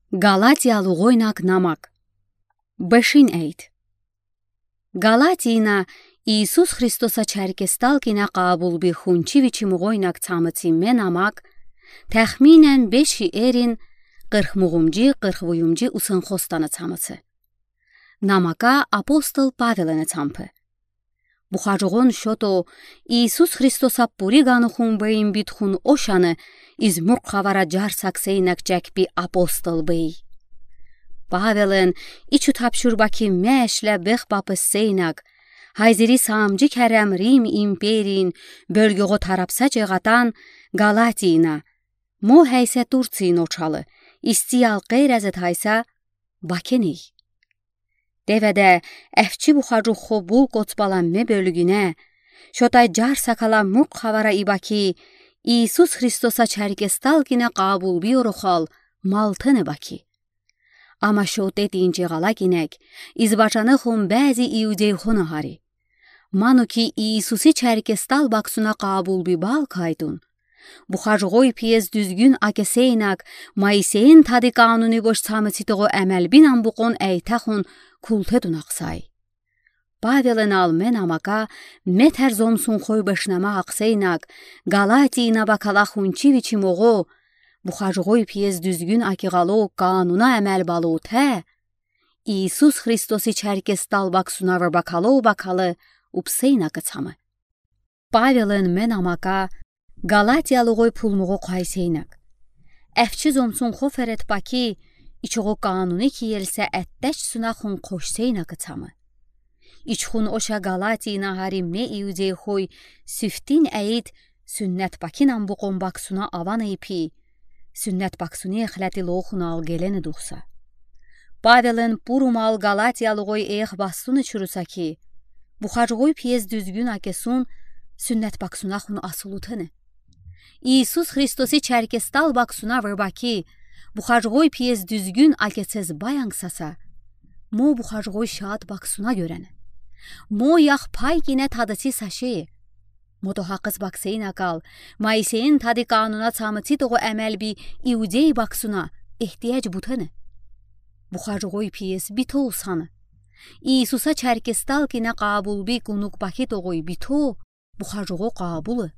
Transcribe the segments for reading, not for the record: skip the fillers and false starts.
Գալատիալուղոյնակ նամակ Բշին էյդ Գալատիինա Իիսուս Քրիստոսա չերկեստալ կինա կաբուլբի խունչիվիչի մուղոյնակ ցամցի մեն նամակ թախմինեն բեշի էրին qırxmuğumci qırxvuyumci usınxostana ցամցը Նամակա ապոստոլ Պավելենը ցամփը Բուխաջողոն շոտո Իիսուս Քրիստոսա պուրի գանուխուն բեին բիթխուն օշանը iz մուրխավարա ջարսակսեյնակ ջակբի ապոստոլ բեի Պավելեն իչու թափշուրբակի մեշլե բեղ պապսեյնակ հայզերի սամջի քարամ Ռիմ իմպերին բölgögö tarapsa ջեղատան Գալատիինա մո հայսե Турցին օչալը իստիալ qeyrəzət հայսա Բաքենի Devede efçi buxacı xobul qoçbalan me bölgüne şotay jar sakala murq xavara ibaki İisus Xristosa çerkestal kine qabul biyoruxal maltene baki Ama şote deyince qala kinek izbaçanı xun bəzi iudey xona hari Manu ki İisusi çerkestal baksuna qabul bi bal kaydun Buxajğoy piyez düzgün akeseynak Mayseyin tadı kanuni boş samıtsitoğu əməl binan buqon eytaxun kultedun aqsay. Павелен ал мен амака метер зомсун хой башнама aqseynak Галатиина бакала хунчивичи моğo Buxajğoy piyez düzgün akiğalo kanuna əməl balu te İisus Xristosi çerkestal baksuna var bakalo bakalı upseynak çamı. Павелен мен амака Галатиялığoy pulmuğo qayseynak. Əfçi zomsun xoferet baki İçoğu kanuni ki yelse etteş sunahun koşseynak çamı. İçxun oşa Galatiina harim me iudey xoy süftin əyid sünnet bakinan buqon baksuna avan eypi sünnet baksuni exlati loxun al geleni duxsa. Pavelen purumal Galatiyalığoy ex bastunu çurusa ki Buxajğoy piyez düzgün akesun sünnet baksunahun asulutene. İisus Xristosi çerkestal baksuna verbaki Buxajğoy piyez düzgün aketsez bayangsasa Mo Buxajğoy şahat baksuna görene. Mo yax pay kine tadısi saşeye. Mo da haqız bakseyin akal Mayseyin tadı kanuna çamıtı doğu əməl bi iudey baksuna ihtiyac butene. Buxajğoy piyez bito usanı. İisusa çerkestal kine qabul bi kunuk baki doğuy bito Buxajğo qabulu.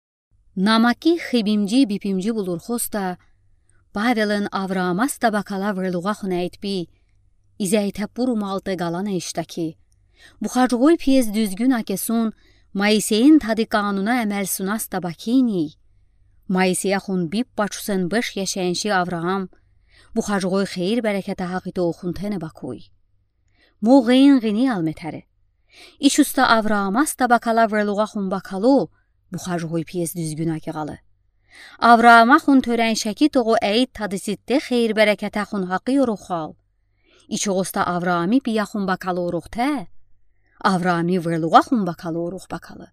Namaki xibimci bipimci bulur xosta Павелен Авраамас да бакала верлуға хунайт би изайта пурумалты галана иштаки Buxajğoy piyez düzgün akesun Mayseyin tadı kanuna əməl sunas da bakini Mayseya xun bip baçusen 5 yaşayanşi Avraam Buxajğoy xeyir bərəkətə haqiti oxuntene bakoy Mo g'in g'ini almetare İç usta Avraamas da bakala verluğa xun bakalo Buxajğoy piyez düzgün akeğalı Avraama xun törən şəki toğu əyid tadısitdə xeyir bərəkətə xun haqı yoruxal. İçoğusta Avraami biya xun bakalı oruqtə, Avraami verluğa xun bakalı oruq bakalı.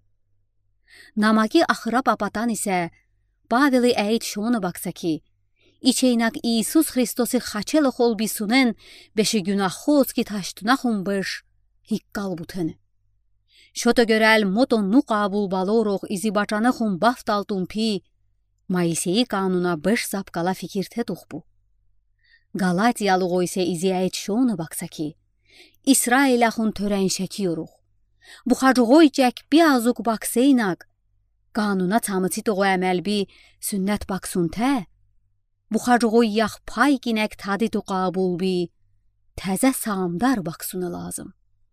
Namaki axıra babatan isə, Paveli əyid şonu baksa ki, İçeynak İisus Xristosi xaçəlı xol bisunen, beşi günah xoz ki taştuna xun beş, hiqqal butene. Şoto görəl moton nu qabul baloruq izi bacanı xun baftaltun pi, Mayseyi kanuna 5 zapkala fikirte tuxbu. Galatiyalığoy ise iziyayet şonu baksa ki, İsrail'a xun törən şəki yoruq. Buxajğoy cək bir azuk bakseynak, kanuna çamıtı doğu əməl bi sünnet baksun te, Buxajğoy yax pay kinek tadı tu qabul bi, təzə samdar baksunu lazım.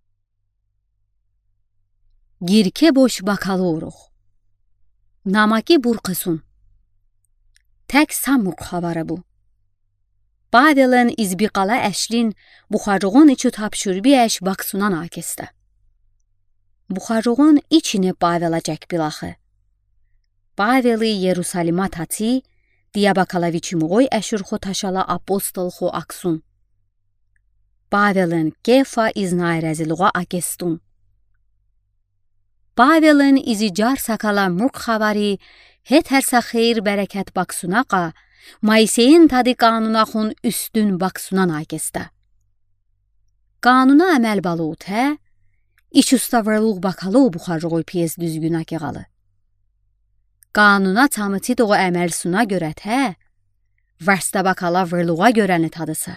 Girke boş bakalı oruq. Namaki burqısun. Tək samurq xavara bu. Pavelen izbiqala əşlin Buxajğon içü tapşurbi əş baksunan akesta. Buxajğon içine Pavela cək bilaxı. Paveli Yerusalima tati, Diyabakalaviçi muğoy əşurxo taşala apostol xo aksun. Pavelen kefa iznayrəziluğa akestun. Pavelen izi jar sakala murq xavari Hetersa xeyir bərəkət baksunaqa, Mayseyin tadı kanuna xun üstün baksunan akesta. Kanuna əməl balu te, İç usta verluq bakalı Buxajğoy piyez düzgün akıqalı. Kanuna çamıtı doğu əməl suna görə te, Վարստաբակալա վրլուղա գյորանը թադսը։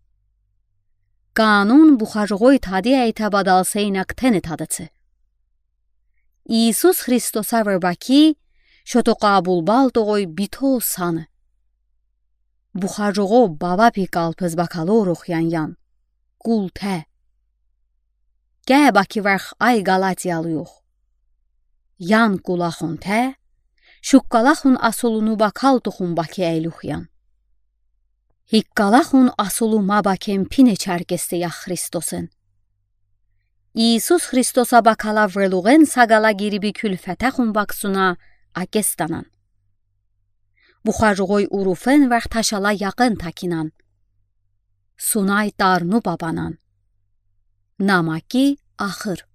Կանուն բուխաժողոյ թադի այթա բադալսեյնակ թենը թադսը։ Իիսուս Խրիստոսա վրբակի շոտո կաբուլ բալտողոյ բիթո սանը։ Բուխաժողո բավապի կալպыз բակալո ռոխյան կուլ թե։ Գե բակի վարխ այ գալատիալույող։ Յան կուլախուն թե, շուկկալախուն ասոլունու բակալ տուխուն բակի այլուխյան։ Հիկկալախուն ասոլու մաբակեն պինե չարկեստե յախ Խրիստոսեն։ Իիսուս Խրիստոսա բակալա վրլուղեն սագալա գիրիբի քյուլ ֆետախուն բակսունա ակեստանան։ Բուխաժողոյ ուրուֆեն վարթաշալա յակեն թակինան։ Սունայ տարնու բաբանան։ Նամակի ախր։